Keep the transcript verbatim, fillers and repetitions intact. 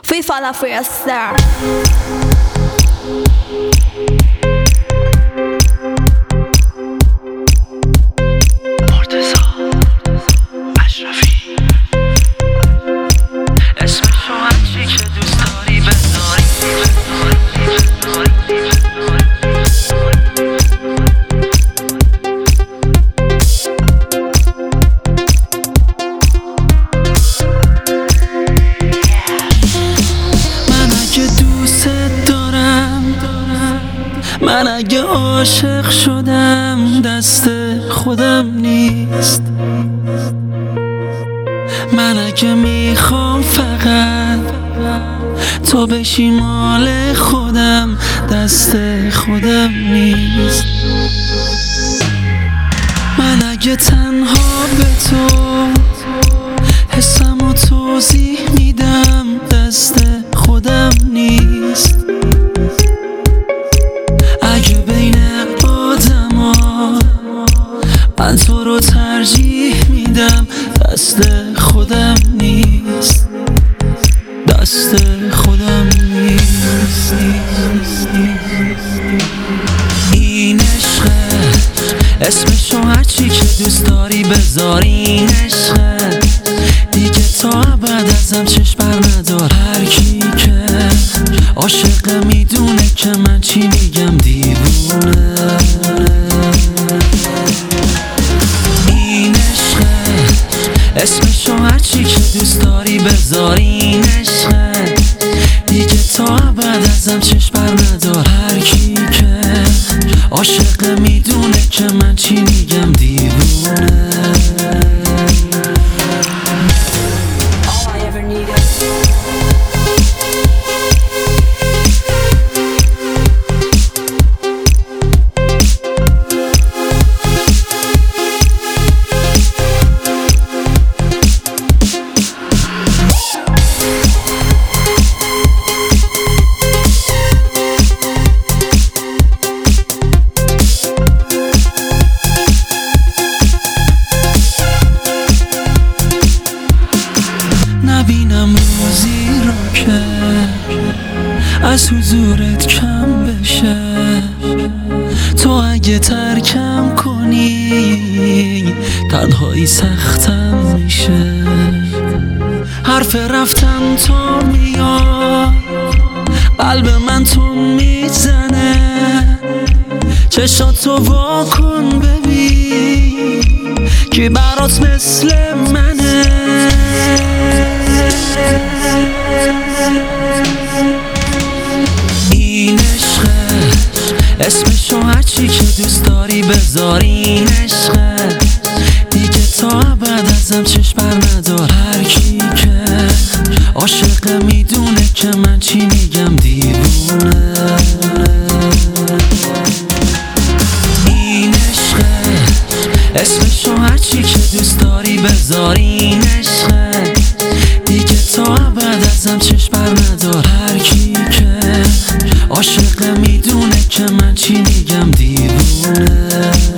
Free fall for your star. من اگه عاشق شدم دست خودم نیست. من اگه میخوام فقط تو بشی مال خودم دست خودم نیست. من اگه تنها به تو حسمو توضیح میدم دست خودم نیست. من تو رو ترجیح میدم دست خودم نیست. دست خودم نیست. این عشقه اسمشو هرچی که دوست داری بذار. این عشقه دیگه تا ابد ازم چشم بر ندار. هر کی که عاشقه میدونه که من چی میگم دیوونه. اسمشو هرچی که دوست داری بذار. این عشقه دیگه تا ابد ازم چشم بر ندار. هر کی که عاشقه میدونه که من چی میگم دیوونه. نبینم روزی رو که از حضورت کم بشه. تو اگه ترکم کنی تنهایی سختم میشه. حرف رفتن تو میاد قلب من تو میزنه. چشاتو وا کن ببین که برات مثل منه. این عشقه اسمشو هرچی که دوست داری بذار. این عشقه دیگه تا ابد ازم چشم بر ندار. هر کی که عاشقه میدونه که من چی میگم دیوونه. این عشقه اسمشو هرچی که دوست داری بذار. این عشقه دیگه تا ابد ازم چشم بر ندار. هر کی که عاشقه میدونه که من چی میگم دیوونه.